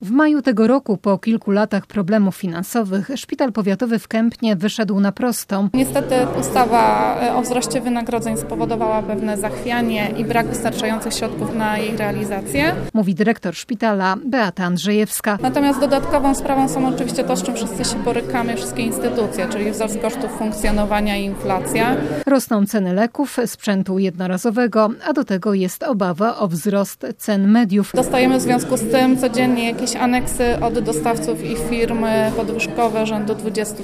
W maju tego roku, po kilku latach problemów finansowych, szpital powiatowy w Kępnie wyszedł na prostą. Niestety ustawa o wzroście wynagrodzeń spowodowała pewne zachwianie i brak wystarczających środków na jej realizację. Mówi dyrektor szpitala Beata Andrzejewska. Natomiast dodatkową sprawą są oczywiście to, z czym wszyscy się borykamy, wszystkie instytucje, czyli wzrost kosztów funkcjonowania i inflacja. Rosną ceny leków, sprzętu jednorazowego, a do tego jest obawa o wzrost cen mediów. Dostajemy w związku z tym codziennie jakieś aneksy od dostawców i firm podwyżkowe rzędu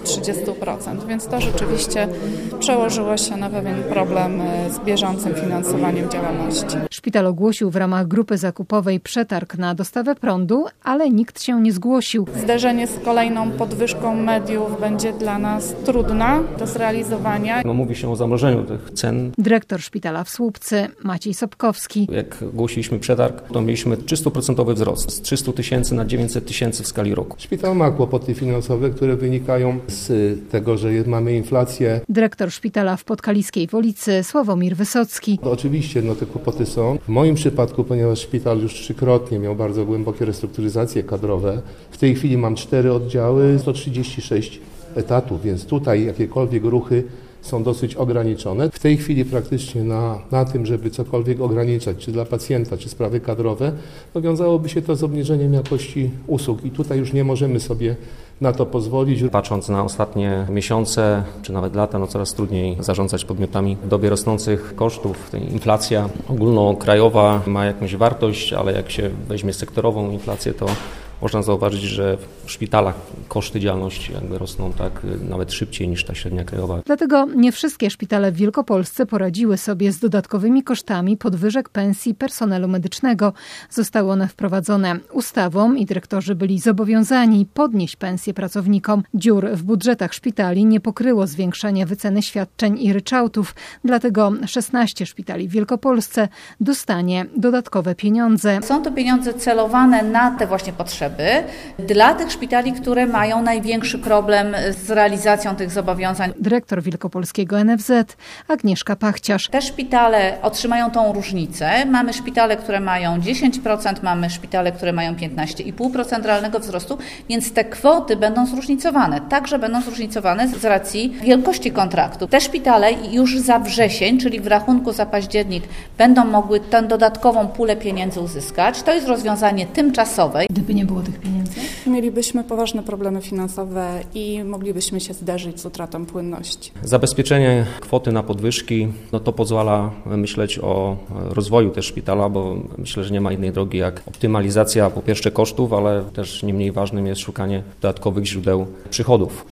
20-30%, więc to rzeczywiście przełożyło się na pewien problem z bieżącym finansowaniem działalności. Szpital ogłosił w ramach grupy zakupowej przetarg na dostawę prądu, ale nikt się nie zgłosił. Zderzenie z kolejną podwyżką mediów będzie dla nas trudne do zrealizowania. Mówi się o zamrożeniu tych cen. Dyrektor szpitala w Słupcy Maciej Sobkowski. Jak ogłosiliśmy przetarg, to mieliśmy 300% wzrost z 300 tysięcy na 900 tysięcy w skali roku. Szpital ma kłopoty finansowe, które wynikają z tego, że mamy inflację. Dyrektor szpitala w Podkaliskiej Wolicy Sławomir Wysocki. Oczywiście te kłopoty są. W moim przypadku, ponieważ szpital już 3-krotnie miał bardzo głębokie restrukturyzacje kadrowe, w tej chwili mam 4 oddziały, 136 etatów, więc tutaj jakiekolwiek ruchy są dosyć ograniczone. W tej chwili praktycznie na tym, żeby cokolwiek ograniczać, czy dla pacjenta, czy sprawy kadrowe, to wiązałoby się to z obniżeniem jakości usług i tutaj już nie możemy sobie na to pozwolić. Patrząc na ostatnie miesiące, czy nawet lata, coraz trudniej zarządzać podmiotami. W dobie rosnących kosztów, inflacja ogólnokrajowa ma jakąś wartość, ale jak się weźmie sektorową inflację, to można zauważyć, że w szpitalach koszty działalności rosną nawet szybciej niż ta średnia krajowa. Dlatego nie wszystkie szpitale w Wielkopolsce poradziły sobie z dodatkowymi kosztami podwyżek pensji personelu medycznego. Zostały one wprowadzone ustawą i dyrektorzy byli zobowiązani podnieść pensje pracownikom. Dziur w budżetach szpitali nie pokryło zwiększenia wyceny świadczeń i ryczałtów. Dlatego 16 szpitali w Wielkopolsce dostanie dodatkowe pieniądze. Są to pieniądze celowane na te właśnie potrzeby dla tych szpitali, które mają największy problem z realizacją tych zobowiązań. Dyrektor wielkopolskiego NFZ Agnieszka Pachciarz. Te szpitale otrzymają tą różnicę. Mamy szpitale, które mają 10%, mamy szpitale, które mają 15,5% realnego wzrostu, więc te kwoty będą zróżnicowane. Także będą zróżnicowane z racji wielkości kontraktu. Te szpitale już za wrzesień, czyli w rachunku za październik, będą mogły tę dodatkową pulę pieniędzy uzyskać. To jest rozwiązanie tymczasowe. Gdyby nie było tych pieniędzy? Mielibyśmy poważne problemy finansowe i moglibyśmy się zderzyć z utratą płynności. Zabezpieczenie kwoty na podwyżki, to pozwala myśleć o rozwoju też szpitala, bo myślę, że nie ma innej drogi jak optymalizacja po pierwsze kosztów, ale też nie mniej ważnym jest szukanie dodatkowych źródeł przychodów.